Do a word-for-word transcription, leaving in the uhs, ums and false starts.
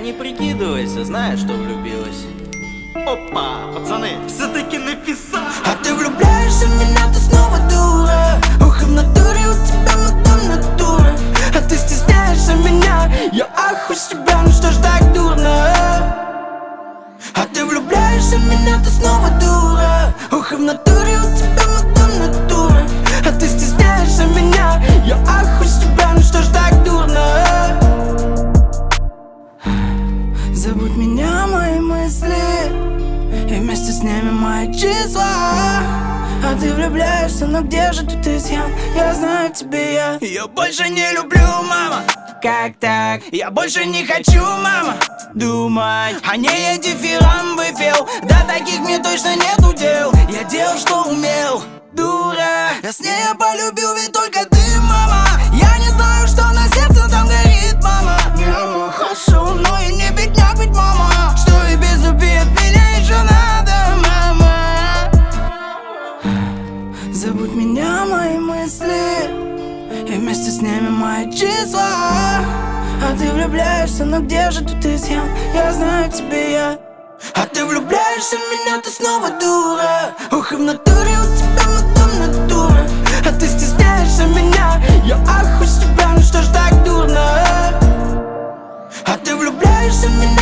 не прикидывайся, знаешь, что влюбилась. Опа, пацаны, все-таки написал. А ты влюбляешься в меня, ты снова дура. Ох, и в натуре у тебя мадам натура. А ты стесняешься меня, я ахуй с тебя, ну что ж так дурно. А ты влюбляешься в меня, ты снова дура. Ох, и в натуре у тебя мадам натура. А ты стесняешься меня, я ахуй с тебя, ну что ж так дурно. Забудь меня, мои мысли, и вместе с ними мои числа. А ты влюбляешься, но где же тут изъян? Я знаю тебе, я Я больше не люблю, мама. Как так? Я больше не хочу, мама, думать о ней я дифирам выпил. Да таких мне точно нету дел. Я делал, что умел, дура. Я с ней я полюбил, ведь только ты, мама. Я не знаю, что на сердце там горит, мама. Я хочу, но и не бедняк, ведь, мама. Что и без любви от меня еще надо, мама. Забудь меня, мои мысли, и вместе с ними мои числа. А ты влюбляешься, но где же тут изъян? Я знаю тебе, я А ты влюбляешься в меня, ты снова дура. Ох, и в натуре у тебя мадам натура. А ты стесняешься меня, я ахуй с тебя, ну что ж так дурно. А ты влюбляешься в меня,